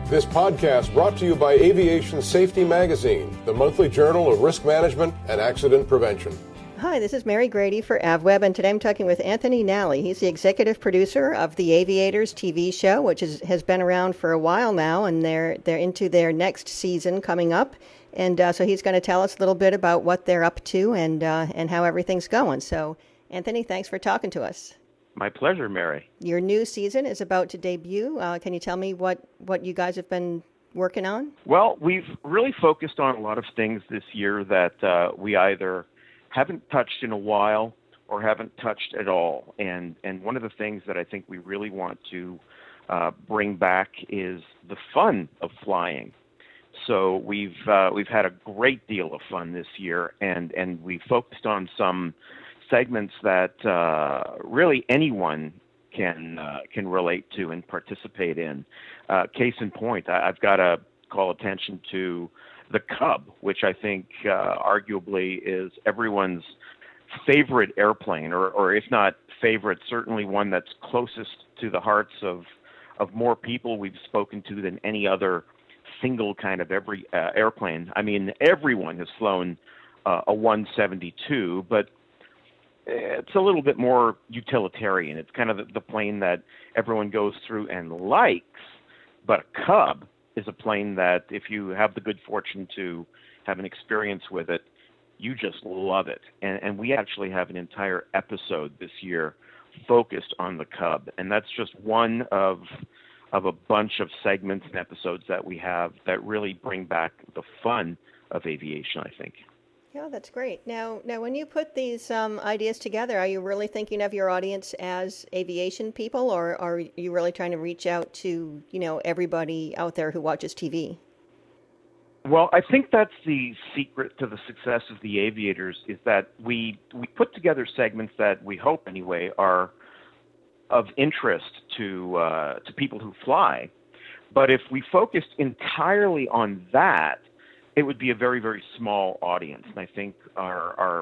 This podcast brought to you by Aviation Safety Magazine, the monthly journal of risk management and accident prevention. Hi, this is Mary Grady for AvWeb, and today I'm talking with Anthony Nally. He's the executive producer of the Aviators TV show, which has been around for a while now, and they're into their next season coming up. And so he's going to tell us a little bit about what they're up to and how everything's going. So, Anthony, thanks for talking to us. My pleasure, Mary. Your new season is about to debut. Can you tell me what you guys have been working on? Well, we've really focused on a lot of things this year that we either haven't touched in a while or haven't touched at all. And one of the things that I think we really want to bring back is the fun of flying. So we've had a great deal of fun this year, and we focused on some segments that really anyone can relate to and participate in. Case in point, I've got to call attention to the Cub, which I think arguably is everyone's favorite airplane, or if not favorite, certainly one that's closest to the hearts of more people we've spoken to than any other single kind of every airplane. I mean, everyone has flown a 172, but it's a little bit more utilitarian. It's kind of the plane that everyone goes through and likes, but a Cub is a plane that if you have the good fortune to have an experience with it, you just love it. And we actually have an entire episode this year focused on the Cub, and that's just one of a bunch of segments and episodes that we have that really bring back the fun of aviation, I think. Yeah, that's great. Now, when you put these ideas together, are you really thinking of your audience as aviation people, or are you really trying to reach out to, everybody out there who watches TV? Well, I think that's the secret to the success of the Aviators, is that we put together segments that we hope, anyway, are of interest to people who fly. But if we focused entirely on that, it would be a very, very small audience. And I think our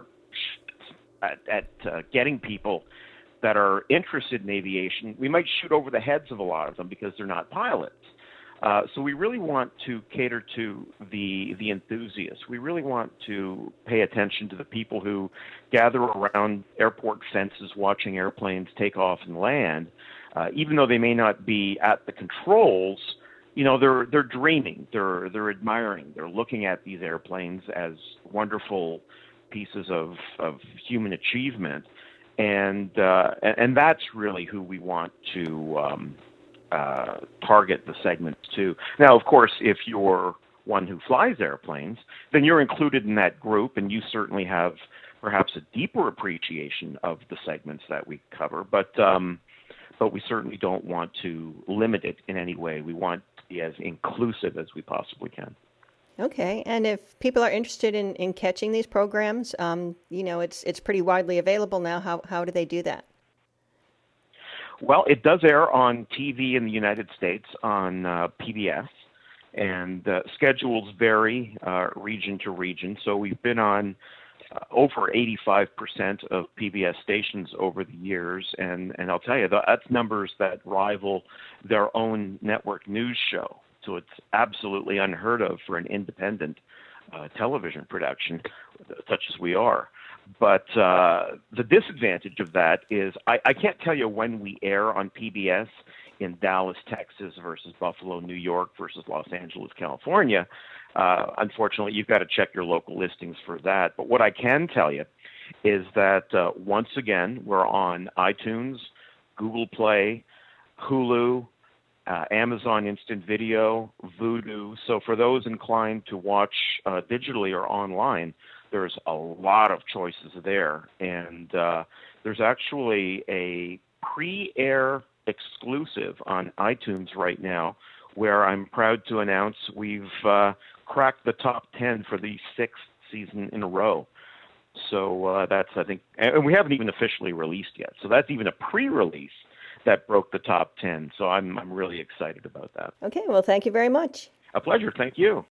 getting people that are interested in aviation, we might shoot over the heads of a lot of them because they're not pilots. So we really want to cater to the enthusiasts. We really want to pay attention to the people who gather around airport fences watching airplanes take off and land. Even though they may not be at the controls, they're dreaming, they're admiring, they're looking at these airplanes as wonderful pieces of human achievement, and that's really who we want to target the segments to. Now, of course, if you're one who flies airplanes, then you're included in that group, and you certainly have perhaps a deeper appreciation of the segments that we cover. But we certainly don't want to limit it in any way. We want to be as inclusive as we possibly can. Okay, and if people are interested in catching these programs, it's pretty widely available now. How do they do that? Well, it does air on TV in the United States on PBS, and schedules vary region to region. So we've been on over 85% of PBS stations over the years, and I'll tell you, that's numbers that rival their own network news show. So it's absolutely unheard of for an independent television production such as we are. But the disadvantage of that is I can't tell you when we air on PBS in Dallas, Texas versus Buffalo, New York versus Los Angeles, California. Unfortunately, you've got to check your local listings for that. But what I can tell you is that once again, we're on iTunes, Google Play, Hulu, Amazon Instant Video, Vudu. So for those inclined to watch digitally or online, there's a lot of choices there. And there's actually a pre-air exclusive on iTunes right now where I'm proud to announce we've cracked the top 10 for the 6th season in a row. So that's, I think, and we haven't even officially released yet. So that's even a pre-release that broke the top 10. So I'm really excited about that. Okay, well, thank you very much. A pleasure. Thank you.